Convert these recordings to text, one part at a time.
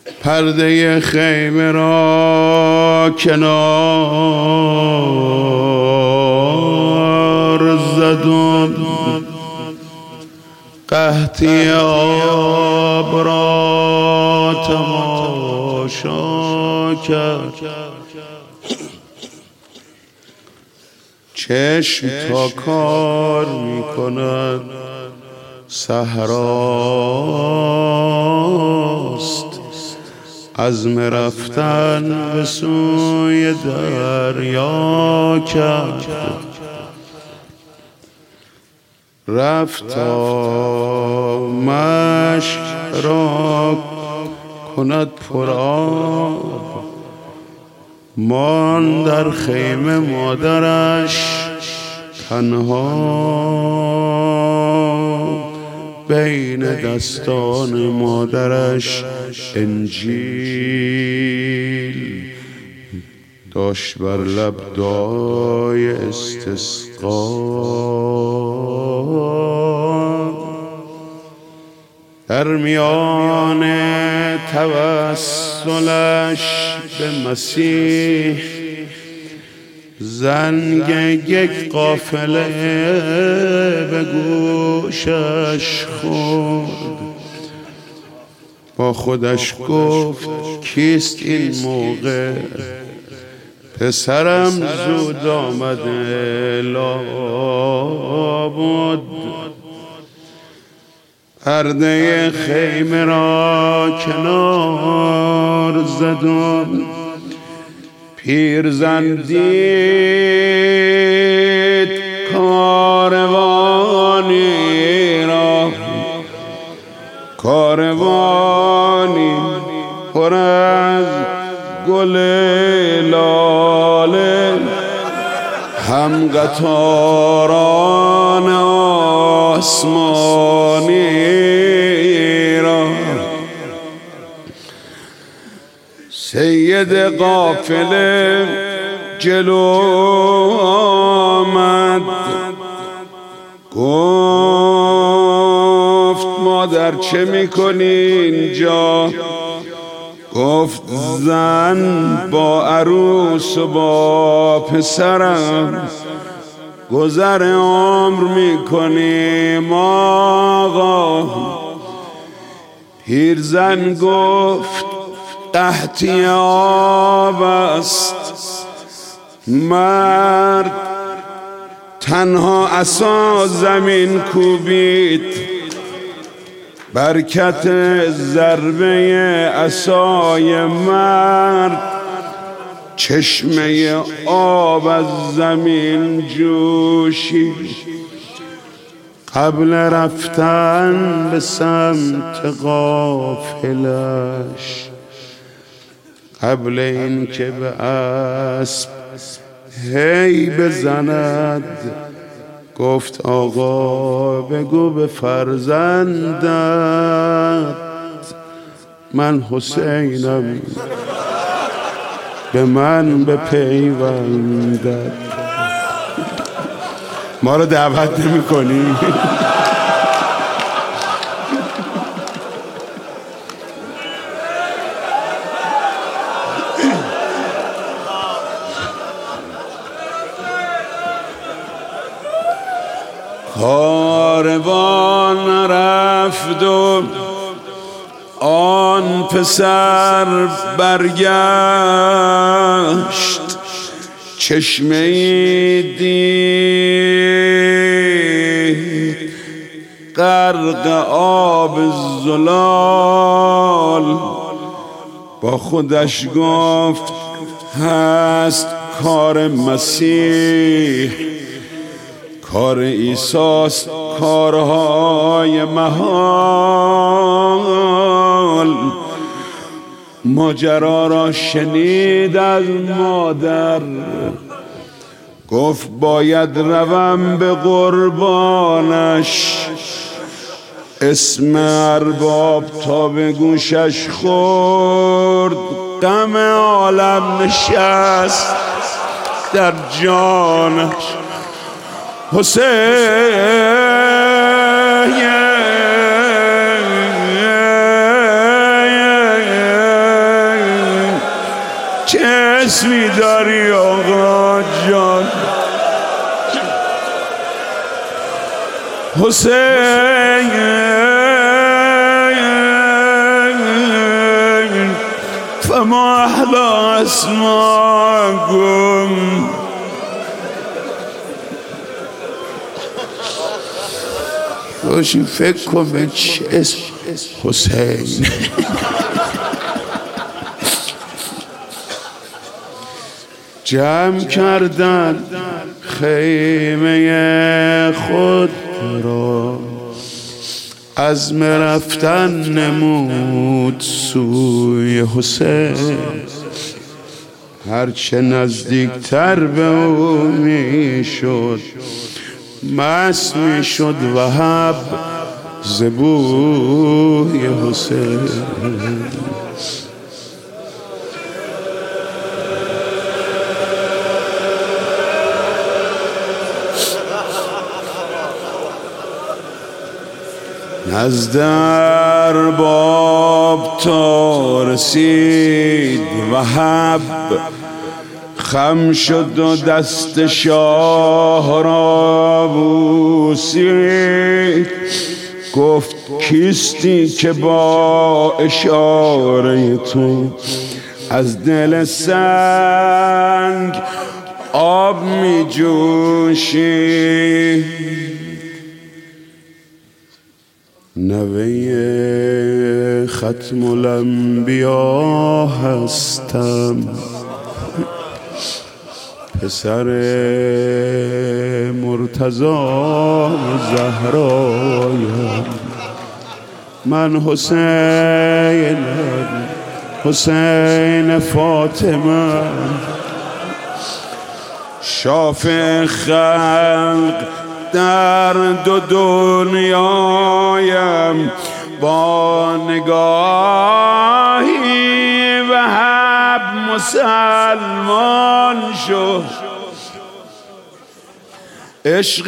پرده خیمه را کنار زدم، قحطی آب را تماشا کرد. چشم تا کار می کند صحراست، عزم رفتن به سوی دریا کرد. رفت تا مشک را کند پرآب، مان در خیمه مادرش تنها. بین دستان مادرش انجیل داشت بر لب دعای استسقا. در میان توسلش به مسیح زنگ یک قافله به گوشش خورد. با خودش گفت کیست این موقع؟ پسرم زود آمده لابد. پرده خیمه را کنار زدم، پیرزن دید کاروانی را، کاروانی پر از گل لاله، هم قطاران آسمانی را. سید قافله جلو آمد، گفت مادر چه میکنی اینجا؟ گفت زن با عروس و با پسرم گذر عمر میکنیم آقا. پیرزن گفت قحطی آب است، مرد تنها عصا زمین کوبید، برکت ضربه عصای مرد چشمه آب از زمین جوشید. قبل رفتن به سمت قافلش، قبل این که به اسب هی بزند، گفت آقا بگو به فرزندت من حسینم، به من بپیوندد. ما رو دعوت نمی کنی؟ کاروان رفت و آن پسر برگشت، چشمه‌ای دید غرق آب زلال. با خودش گفت هست کار مسیح، کار عیساست کارهای محال. ماجرا را شنید از مادر، گفت باید روم به قربانش. اسم ارباب تا به گوشش خورد، غم عالم نشست در جانش. حسین چه اسمی داری آقا جان؟ حسین فما احلا اسماکم. باشی فکر کن به چه اسم حسین. جمع کردن خیمه خود را، عزم رفتن نمود سوی حسین. هرچه نزدیکتر به او می شد مست می شد وهب ز بوی حسین. نزد ارباب تا رسید وهب، خم شد و دست شاه را بوسید. گفت کیستی که با اشاره تو از دل سنگ آب می جوشی؟ نوه ختم الانبیا هستم، پسر مرتضی زهرایم. من حسینم، حسین فاطمه، شافع خلق در دو دنیایم. با نگاهی وهب مسلمان شد، عشق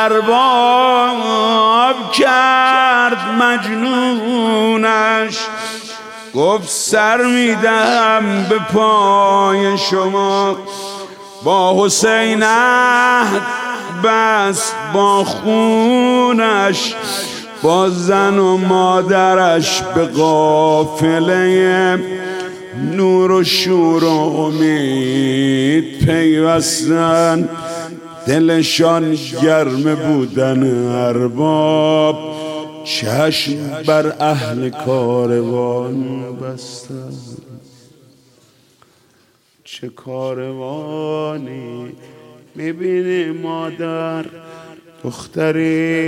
ارباب کرد مجنونش. گفت سر میدهم به پای شما، با حسین عهد بس با خونش. با زن و مادرش به قافله نور و شور و امید پیوستن. دلشان گرم بودن ارباب، چشم بر اهل کاروان بستن. چه کاروانی میبینی مادر، دختری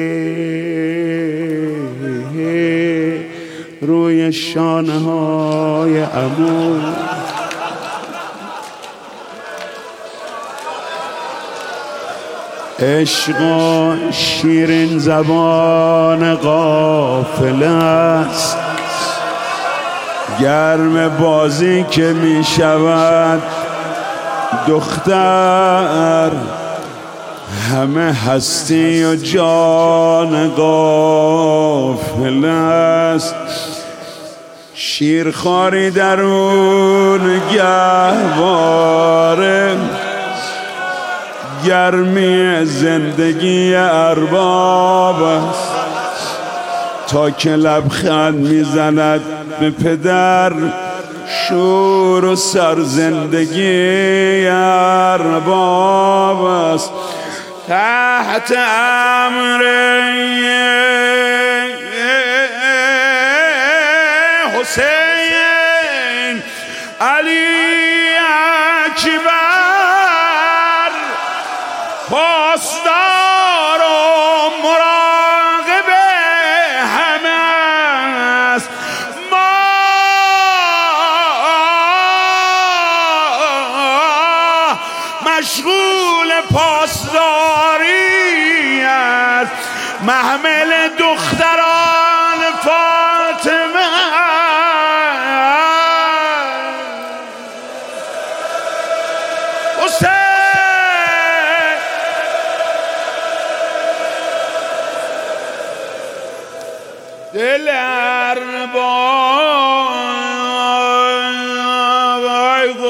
روی شانه های عمو. عشق و شیرین زبان قافله است، گرم بازی که می شود دختر. همه هستی و جان غافل است، شیرخواری درون گهواره. گرمی زندگی ارباب است، تا که لبخند میزند به پدر. شور و سرزندگی ارباب است، تحت امر حسین علی اکبر. پاسدار و مراقب همه است، ما مشغول پاسداری است. محمل دختران فاطمه دل ارباب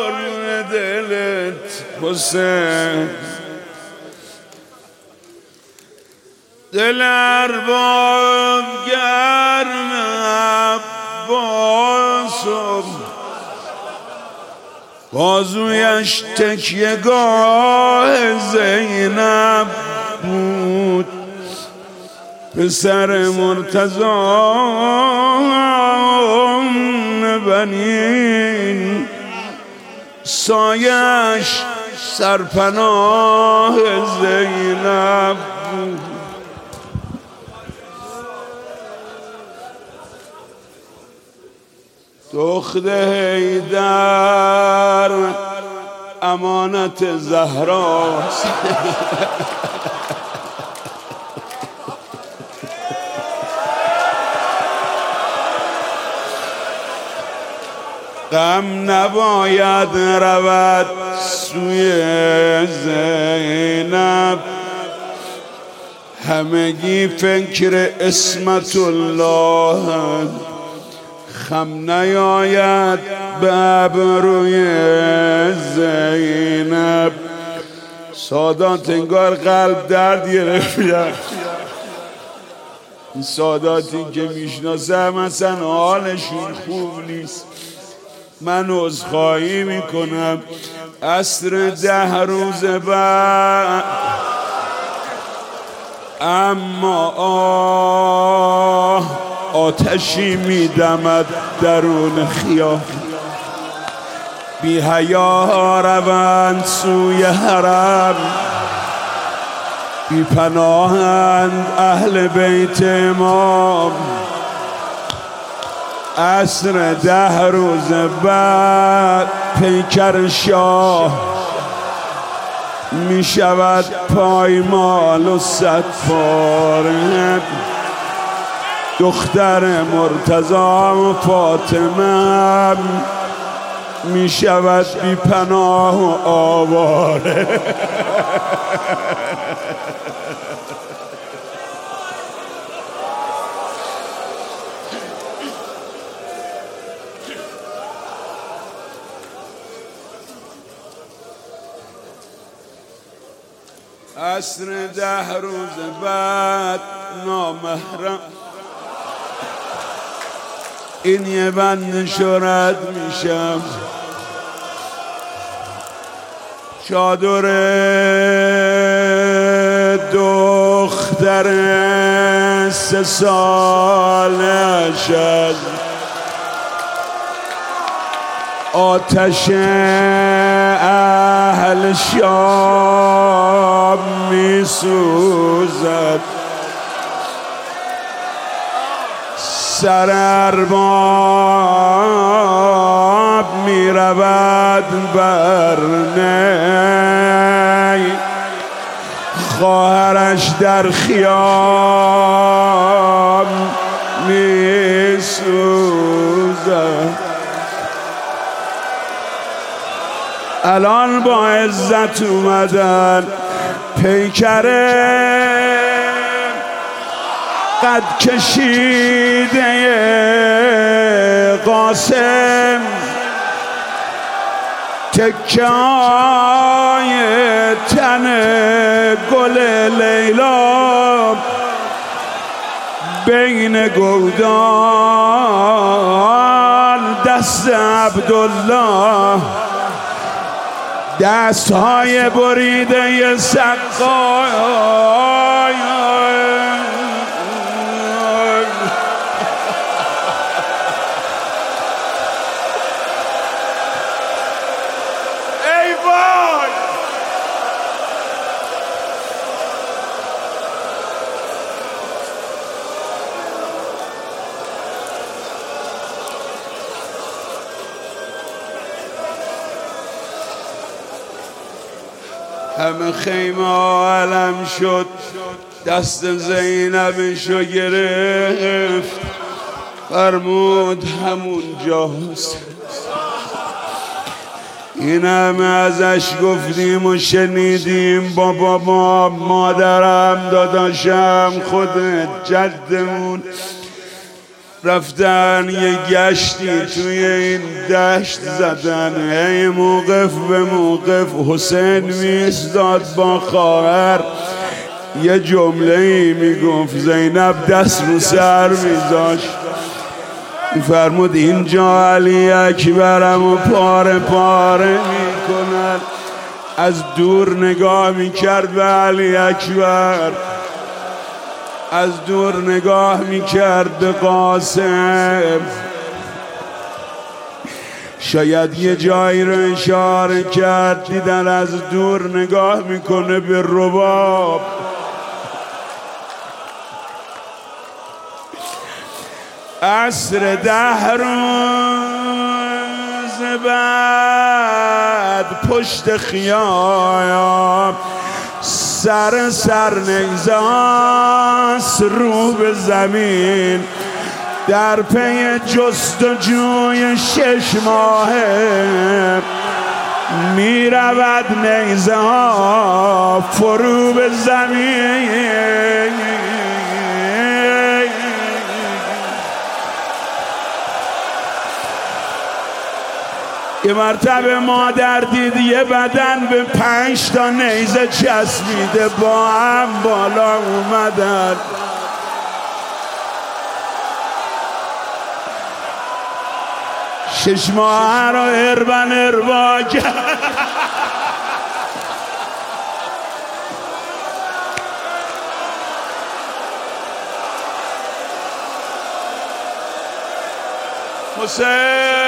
حسین دل ارباب گرم عباسم بازویش تکیه گاه زینب بود پسر مرتضی بنین سایش سرپناه زینب بود دختر حیدر امانت زهراست غم نباید رود سوی زینب همگی فکر عصمت الله خم نیاید به ابروی زینب سادات انگار قلب درد گرفتن این ساداتی که میشناسم اصلا حالشون خوب نیست من عذرخواهی میکنم عصر 10 روز بعد اما آتشی میدمد درون خیابان بی حیا روند سوی حرم بی پناهند اهل بیت امام عصر 10 روز بعد پیکر شاه می شود پایمال و 100 پاره دختر مرتضی و فاطمه می شود بی پناه و آواره عصر 10 روز بعد نامحرم این یه بند شرد میشم چادر دختر 3 سالش از آتش اهل شام میسوزد سر ارباب میرود بر نی خواهرش در خیام میسوزد الان با عزت اومدن پیکره قد کشیده قاسم تکای تن گل لیلا بین گودال دست عبدالله دستهای بریده سقای ای وای همه خیمه علم شد دست زینبشو گرفت فرمود همون جاست این همه ازش گفتیم و شنیدیم بابا مادرم داداشم خودت جدمون رفتن یه گشتی توی این دشت زدن، هی موقف به موقف حسین میستاد با خواهر یه جمله‌ای میگفت، زینب دست رو سر میذاشت فرمود اینجا علی اکبرم و پاره پاره میکنن. از دور نگاه میکرد به علی اکبر، از دور نگاه میکرد به قاسم، شاید یه جایی رو اشاره کرد، دیدن از دور نگاه میکنه به رباب. عصر 10 روز بعد پشت خیام سر نیزاست رو به زمین، در پی جستجوی 6 ماهه میرود نیزه ها فرو به زمین. یه مرتبه مادر دید یه بدن به 5 تا نیزه چسبیده با هم بالا اومدن. شش ماه را اربا کرد. حسین